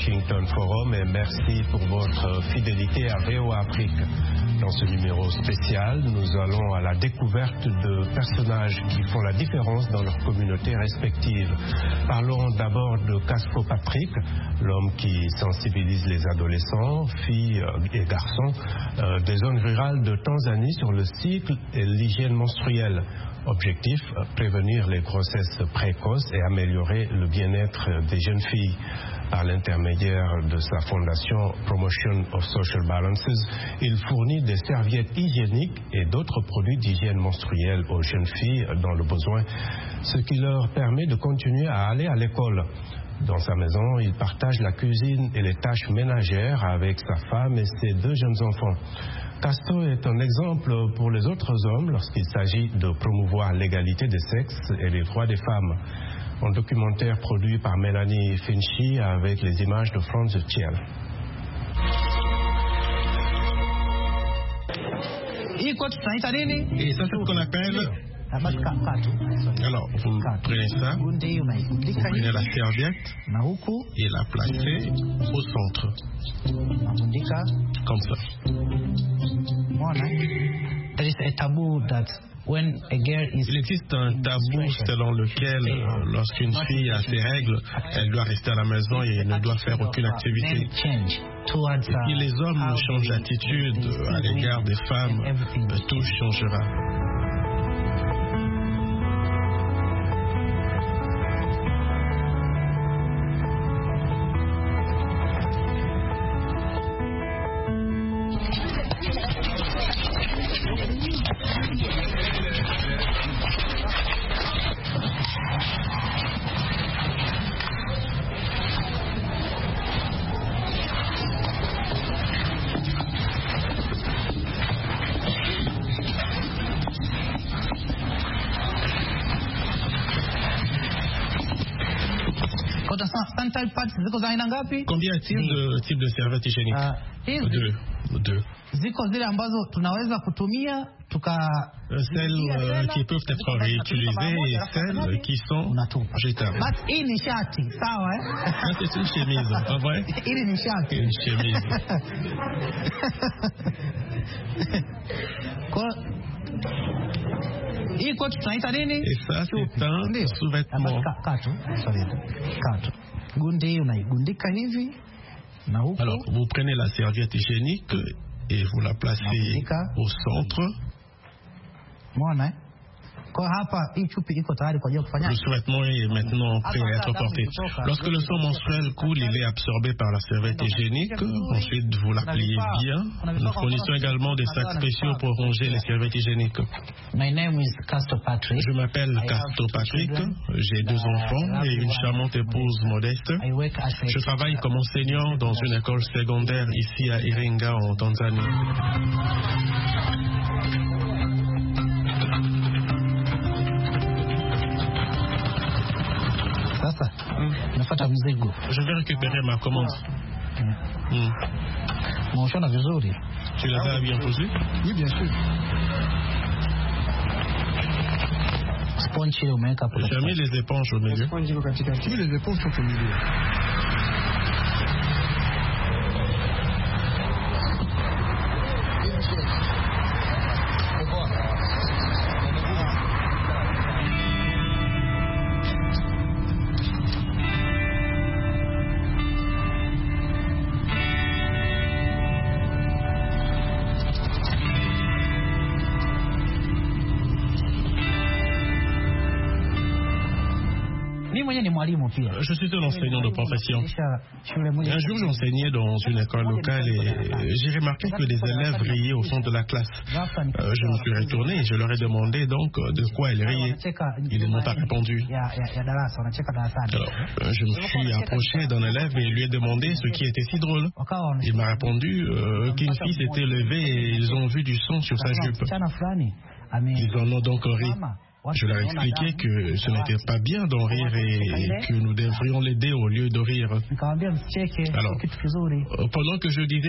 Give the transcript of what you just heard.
Washington Forum et merci pour votre fidélité à VOA Afrique. Dans ce numéro spécial, nous allons à la découverte de personnages qui font la différence dans leurs communautés respectives. Parlons d'abord de Castor Patrick, l'homme qui sensibilise les adolescents, filles et garçons des zones rurales de Tanzanie sur le cycle et l'hygiène menstruelle. Objectif, prévenir les grossesses précoces et améliorer le bien-être des jeunes filles. Par l'intermédiaire de sa fondation Promotion of Social Balances, il fournit des serviettes hygiéniques et d'autres produits d'hygiène menstruelle aux jeunes filles dans le besoin, ce qui leur permet de continuer à aller à l'école. Dans sa maison, il partage la cuisine et les tâches ménagères avec sa femme et ses 2 jeunes enfants. Castor est un exemple pour les autres hommes lorsqu'il s'agit de promouvoir l'égalité des sexes et les droits des femmes. Un documentaire produit par Mélanie Finchy avec les images de Franz Thiel. Et ça, c'est ce qu'on appelle... Alors, vous prenez ça, vous prenez la serviette et la placez au centre. Comme ça. Il existe un tabou selon lequel, lorsqu'une fille a ses règles, elle doit rester à la maison et ne doit faire aucune activité. Si les hommes changent d'attitude à l'égard des femmes, tout changera. Combien y a-t-il de types de serviettes hygiéniques? Deux. Celles qui peuvent être réutilisées et celles qui sont jetables. Ça, c'est une chemise, pas vrai? Une chemise. Et ça, c'est un sous-vêtement. Alors, vous prenez la serviette hygiénique et vous la placez au centre. Le sous-vêtement est maintenant prêt à être porté. Lorsque le sang menstruel coule, il est absorbé par la serviette hygiénique. Ensuite, vous la pliez bien. Nous fournissons également des sacs spéciaux pour ranger les serviettes hygiéniques. Je m'appelle Castor Patrick. J'ai 2 enfants et une charmante épouse modeste. Je travaille comme enseignant dans une école secondaire ici à Iringa, en Tanzanie. Je vais récupérer ma commande. Tu l'avais bien posé? Oui, bien sûr. J'ai mis les éponges au milieu. Oui, les éponges sont au milieu. Je suis un enseignant de profession. Un jour, j'enseignais dans une école locale et j'ai remarqué que des élèves riaient au fond de la classe. Je me suis retourné et je leur ai demandé donc de quoi ils riaient. Ils ne m'ont pas répondu. Alors, je me suis approché d'un élève et lui ai demandé ce qui était si drôle. Il m'a répondu qu'une fille s'était levée et ils ont vu du sang sur sa jupe. Ils en ont donc ri. Je leur ai expliqué que ce n'était pas bien d'en rire et que nous devrions l'aider au lieu de rire. Alors, pendant que je disais